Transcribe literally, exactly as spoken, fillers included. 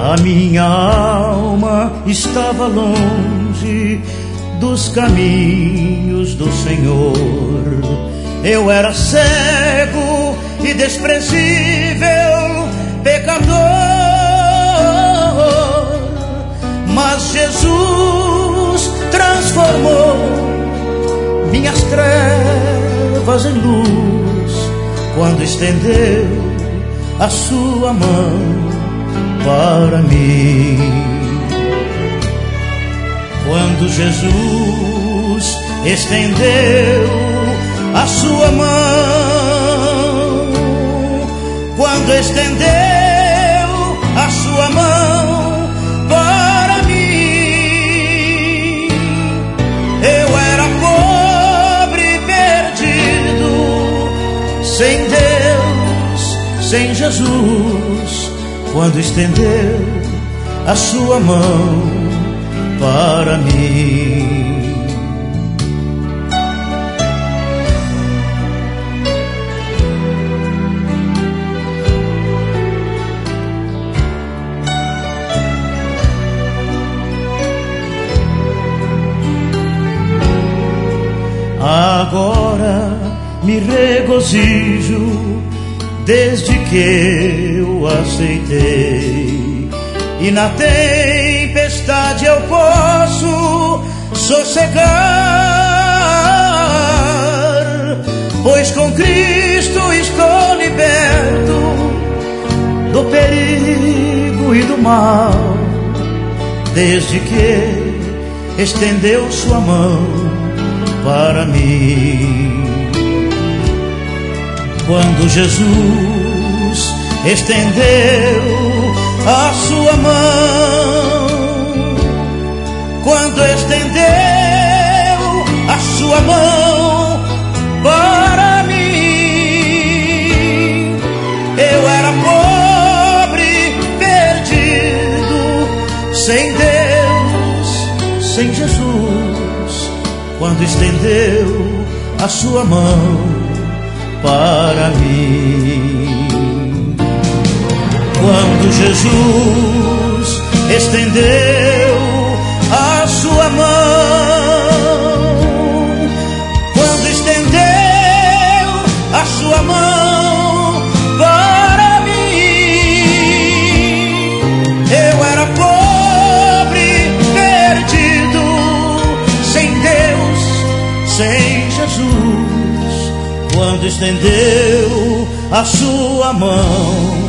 A minha alma estava longe dos caminhos do Senhor. Eu era cego e desprezível, pecador, mas Jesus transformou minhas trevas em luz quando estendeu a sua mão para mim. Quando Jesus estendeu a sua mão, quando estendeu a sua mão para mim, eu era pobre, perdido, sem Deus, sem Jesus. Quando estendeu a sua mão para mim. Agora me regozijo desde que eu aceitei, e na tempestade eu posso sossegar, pois com Cristo estou liberto do perigo e do mal, desde que estendeu sua mão para mim. Quando Jesus estendeu a sua mão, quando estendeu a sua mão para mim, eu era pobre, perdido, sem Deus, sem Jesus. Quando estendeu a sua mão para mim, quando Jesus estendeu a sua mão, quando estendeu a sua mão para mim, eu era pobre, perdido, sem Deus, sem Jesus. Quando estendeu a sua mão